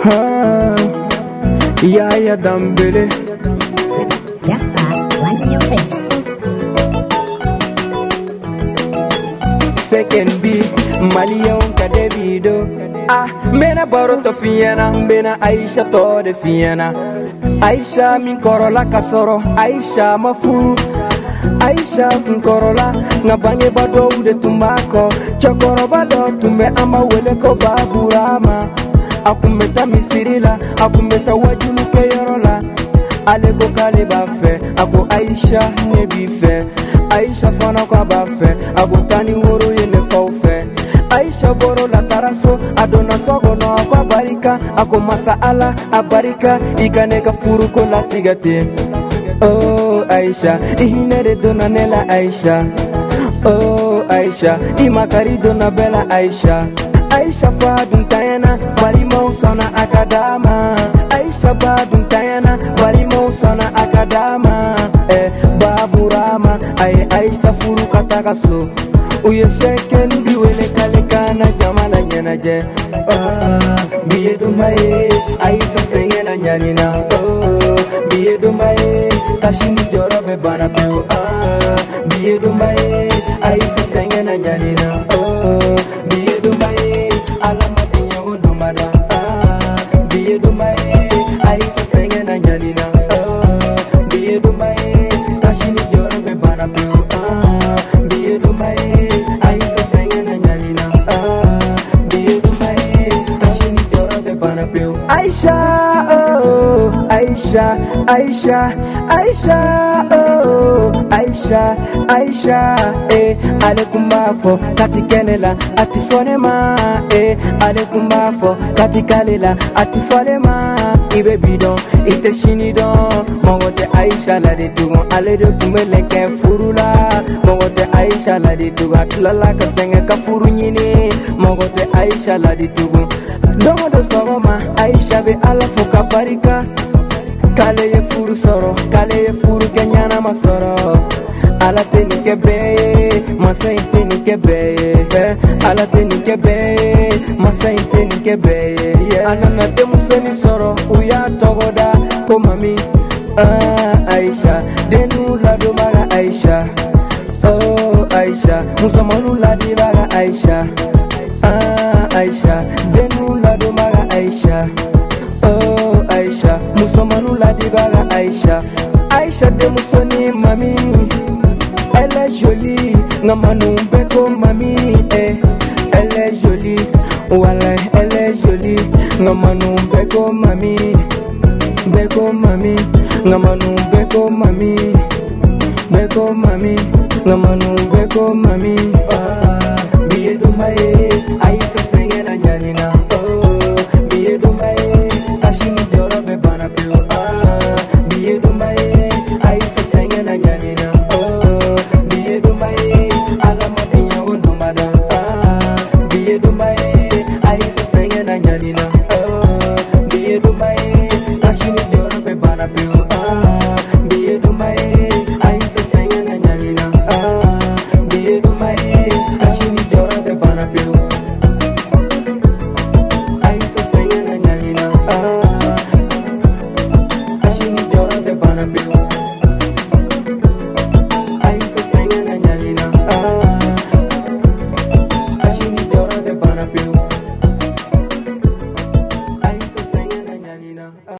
Ah, Yaya Dambele. Just one music. Second B, Malion Kadevido. Ah, Mena Baroto Fiena, Mena Aisha Tode Fiena. Aisha min korola kasoro, Aisha mafuru. Aisha korola, ngabange bado ude tumbako. Chokoro bado tumbe ama wele ko baburama. Akumbeta misirila, akumbeta wajulu ke yorola. Aleko kale bafe, ako Aisha nebife. Aisha fana kwa bafe, ako tani woro yene faufe. Aisha boro la taraso, adona sogo no kwa barika. Ako masaala abarika, ikaneka furuko la tigate. Oh Aisha, ihinere dona nela Aisha. Oh Aisha, imakari dona bela Aisha. Aisha fadun tayana, balimo sana akadama. Aisha badun tayana, balimo sana akadama. Baburama, Aisha furu katakaso. Uye sheke nubiwele kalekana jamala nyenaje. Biye dumaye, Aisha sengena nyanina. Biye dumaye, kashini jorobe bana peo. Biye dumaye, Aisha sengena nyanina. Biye dumaye, alamadinya undumada. Biye dumaye, Aisha sengena nyanina. Biye dumaye, kashini jorobe bana peo. Biye dumaye, Aisha sengena nyanina. Biye dumaye, kashini jorobe bana peo. Aisha, oh, Aisha, Aisha, Aisha, oh, Aisha, Aisha, alekumbafo katikenela atifonema, alekumbafo katikalela atifonema. Ibe bidon, ite shinidon, mongote Aisha la de tugon, ale de kumeleke furula, mongote Aisha la de tugon, atlala kasenge ka furu nyini, mongote Aisha la de tugon. Dongo do soroma, Aisha be ala foka barika. Kale ye furu soro, kale ye furu kenyana masoro. Ala tenike be, masa tenike be. Ala tenike be, masa tenike be. Anana demu seni soro, uya togoda ko mami. Aisha, denu lado maga Aisha. Oh Aisha, musamanu ladi maga Aisha. Aisha, denu lado maga Aisha. Oh Aisha, musomanu ladi baga Aisha. Aisha de musoni mami, elle est jolie. Ngamanu beko mami, elle est jolie. Wala, elle est jolie. Ngamanu beko mami, beko mami. Ngamanu beko mami, beko mami. Ngamanu beko mami. Biye dumaye, Aisha sengena nyanina. Biye dumaye, kashini jorobe bana peo. Biye dumaye, Aisha sengena nyanina. Biye dumaye, alamadinya undumada. Biye dumaye, Aisha sengena nyanina. Biye dumaye, kashini jorobe bana peo. Biye dumaye, Aisha sengena nyanina. Biye dumaye, kashini jorobe bana peo. Aisha sengena nyanina. Kashini jorobe bana peo. Aisha sengena nyanina. Kashini jorobe bana peo. Aisha sengena nyanina.